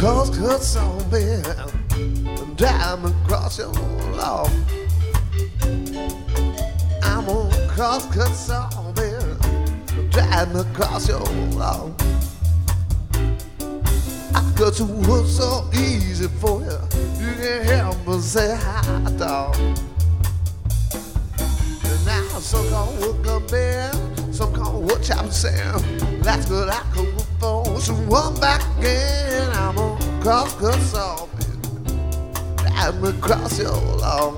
cut zombie, diamond across your lawn. I'm on cut zombie, diamond across your lawn. I cut to work so easy for you, you can't help but say hi, dog. And now some call work a band, some call work chop Sam. That's what I could for. So one back again, I'm on cut zombie, diamond across your lawn.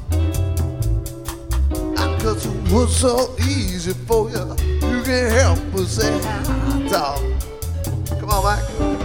I cut to work so easy for you, you can't help but say hi, dog. Come on, Mike.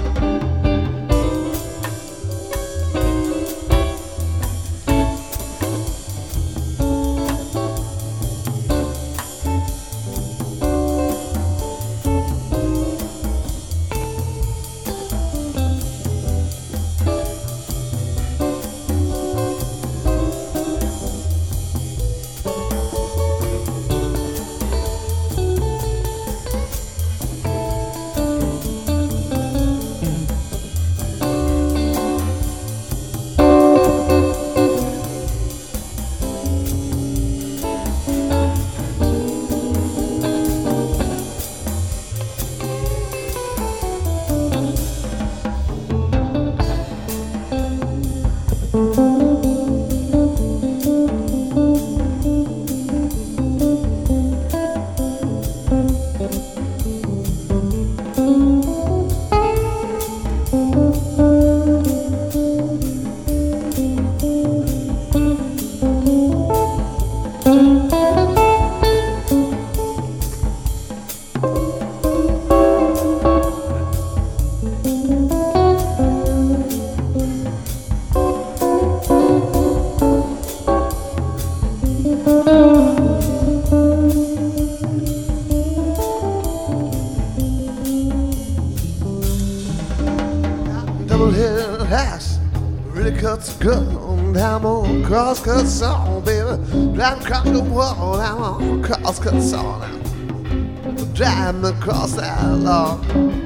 Double-headed ass really cuts good. I'm on cross-cut song, baby. Driving across the wall, I'm on cross-cut song now. Driving across that lawn.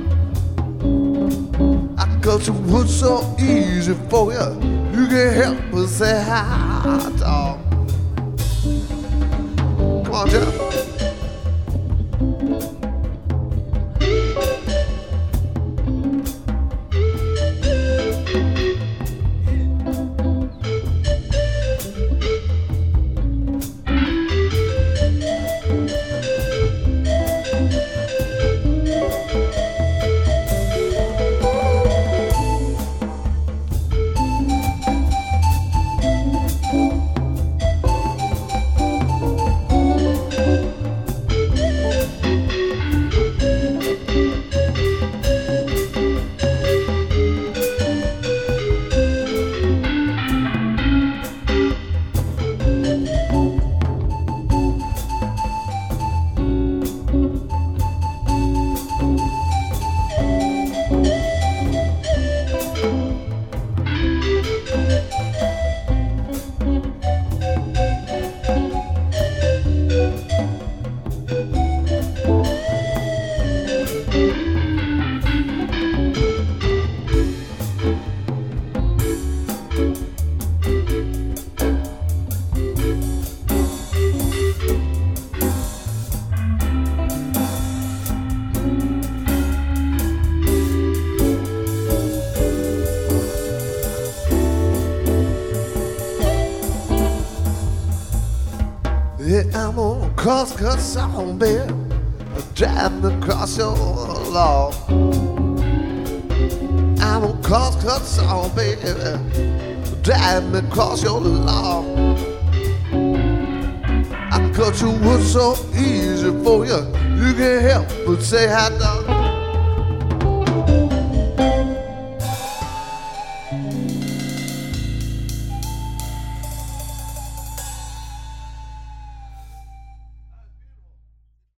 I cut your wood so easy for you, you can't help but say hi, dog. Come on, Jeff. Yeah, I'm on cross-cut song, baby, driving across your lawn. I'm on cross-cut song, baby, driving across your lawn. I cut your wood so easy for you, you can't help but say hi, dog.